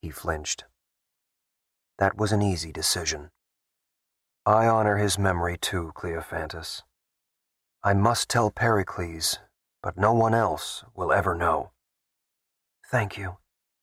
He flinched. That was an easy decision. I honor his memory too, Cleophantus. I must tell Pericles, but no one else will ever know. Thank you.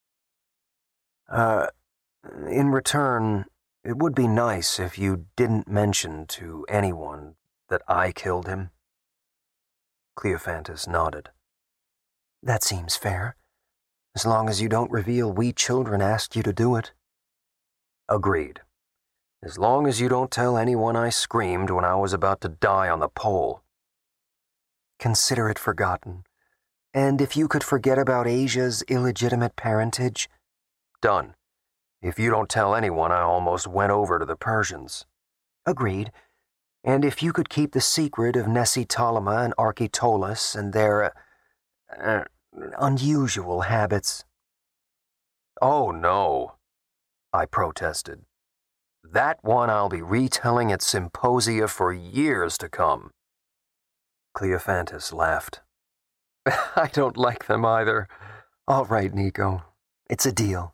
In return, it would be nice if you didn't mention to anyone that I killed him. Cleophantus nodded. That seems fair, as long as you don't reveal we children asked you to do it. Agreed. As long as you don't tell anyone I screamed when I was about to die on the pole. Consider it forgotten. And if you could forget about Asia's illegitimate parentage? Done. If you don't tell anyone I almost went over to the Persians. Agreed. And if you could keep the secret of Nessie-Ptolema and Architolus and their, unusual habits. Oh, no, I protested. That one I'll be retelling at symposia for years to come. Cleophantus laughed. I don't like them either. All right, Nico. It's a deal.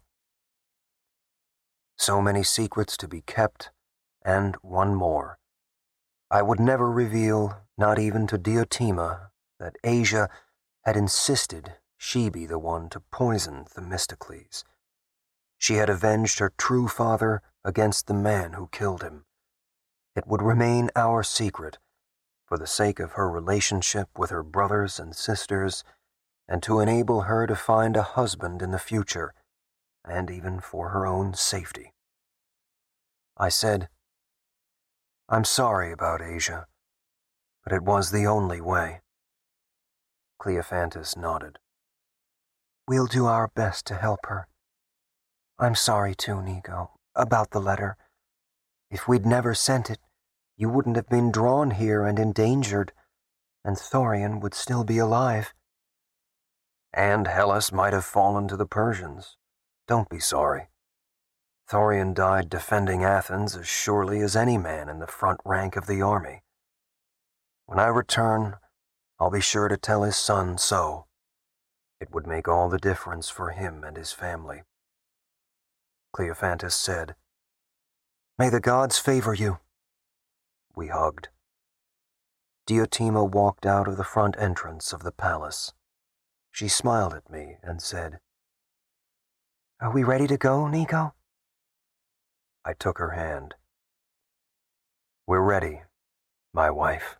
So many secrets to be kept, and one more. I would never reveal, not even to Diotima, that Asia had insisted she be the one to poison Themistocles. She had avenged her true father against the man who killed him. It would remain our secret, for the sake of her relationship with her brothers and sisters, and to enable her to find a husband in the future, and even for her own safety. I said, I'm sorry about Asia, but it was the only way. Cleophantus nodded. We'll do our best to help her. I'm sorry too, Nico, about the letter. If we'd never sent it, you wouldn't have been drawn here and endangered, and Thorian would still be alive. And Hellas might have fallen to the Persians. Don't be sorry. Thorian died defending Athens as surely as any man in the front rank of the army. When I return, I'll be sure to tell his son so. It would make all the difference for him and his family. Cleophantus said, May the gods favor you. We hugged. Diotima walked out of the front entrance of the palace. She smiled at me and said, Are we ready to go, Nico? I took her hand. We're ready, my wife.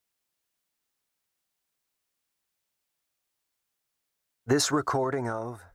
This recording of